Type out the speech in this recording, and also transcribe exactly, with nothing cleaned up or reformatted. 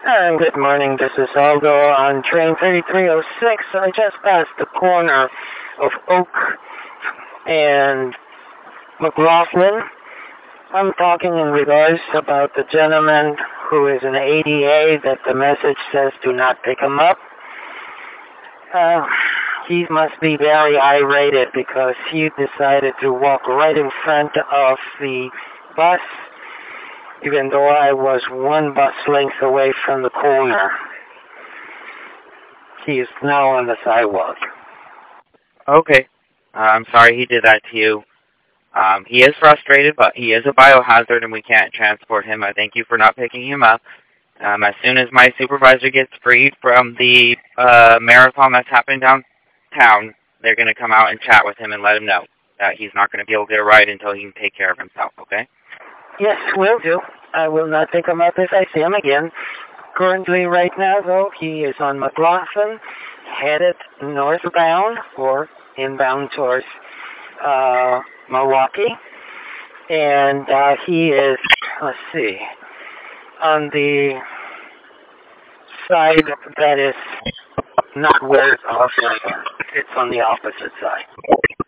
And good morning, this is Aldo on train thirty-three oh six. I just passed the corner of Oak and McLaughlin. I'm talking in regards about the gentleman who is an A D A that the message says do not pick him up. Uh, he must be very irate because he decided to walk right in front of the bus, even though I was one bus length away from the corner. He is now on the sidewalk. Okay. Uh, I'm sorry he did that to you. Um, he is frustrated, but he is a biohazard and we can't transport him. I thank you for not picking him up. Um, as soon as my supervisor gets freed from the uh, marathon that's happening downtown, they're going to come out and chat with him and let him know that he's not going to be able to get a ride until he can take care of himself, okay? Yes, will do. I will not pick him up if I see him again. Currently, right now, though, he is on McLaughlin, headed northbound or inbound towards uh, Milwaukee. And uh, he is, let's see, on the side that is not where it's off. It's on the opposite side.